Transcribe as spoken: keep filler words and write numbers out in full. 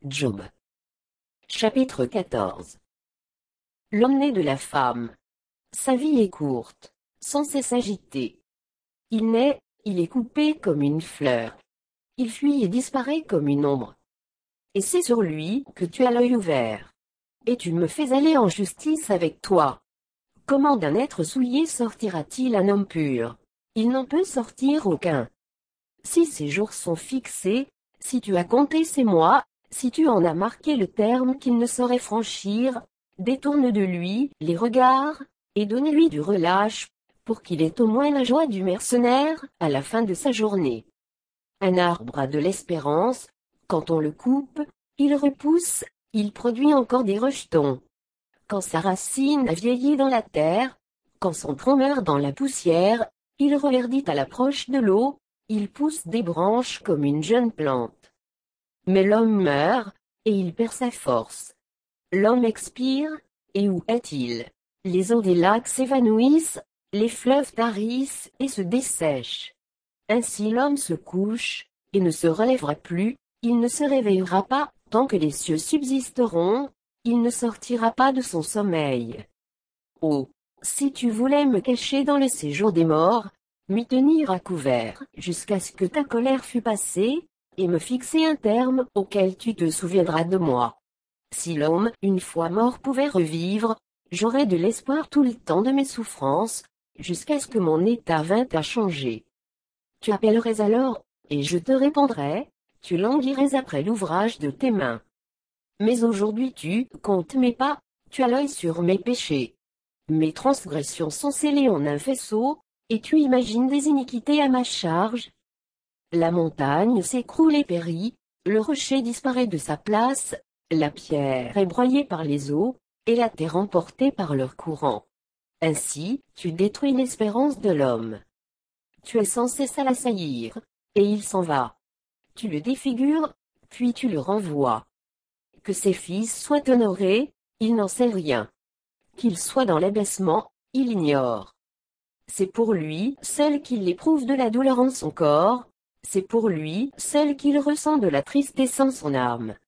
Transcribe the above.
Job. Chapitre quatorze. L'homme né de la femme. Sa vie est courte, sans cesse agitée. Il naît, il est coupé comme une fleur. Il fuit et disparaît comme une ombre. Et c'est sur lui que tu as l'œil ouvert. Et tu me fais aller en justice avec toi. Comment d'un être souillé sortira-t-il un homme pur? Il n'en peut sortir aucun. Si ses jours sont fixés, si tu as compté ses mois, si tu en as marqué le terme qu'il ne saurait franchir, détourne de lui les regards, et donne-lui du relâche, pour qu'il ait au moins la joie du mercenaire, à la fin de sa journée. Un arbre a de l'espérance, quand on le coupe, il repousse, il produit encore des rejetons. Quand sa racine a vieilli dans la terre, quand son tronc meurt dans la poussière, il reverdit à l'approche de l'eau, il pousse des branches comme une jeune plante. Mais l'homme meurt, et il perd sa force. L'homme expire, et où est-il? Les eaux des lacs s'évanouissent, les fleuves tarissent et se dessèchent. Ainsi l'homme se couche, et ne se relèvera plus, il ne se réveillera pas, tant que les cieux subsisteront, il ne sortira pas de son sommeil. Oh, si tu voulais me cacher dans le séjour des morts, m'y tenir à couvert, jusqu'à ce que ta colère fût passée, et me fixer un terme auquel tu te souviendras de moi. Si l'homme, une fois mort, pouvait revivre, j'aurais de l'espoir tout le temps de mes souffrances, jusqu'à ce que mon état vînt à changer. Tu appellerais alors, et je te répondrais, tu languirais après l'ouvrage de tes mains. Mais aujourd'hui tu comptes mes pas, tu as l'œil sur mes péchés. Mes transgressions sont scellées en un faisceau, et tu imagines des iniquités à ma charge. La montagne s'écroule et périt, le rocher disparaît de sa place, la pierre est broyée par les eaux, et la terre emportée par leur courant. Ainsi, tu détruis l'espérance de l'homme. Tu es sans cesse à l'assaillir, et il s'en va. Tu le défigures, puis tu le renvoies. Que ses fils soient honorés, il n'en sait rien. Qu'il soit dans l'abaissement, il ignore. C'est pour lui seul qu'il éprouve de la douleur en son corps, c'est pour lui seul qu'il ressent de la tristesse en son âme.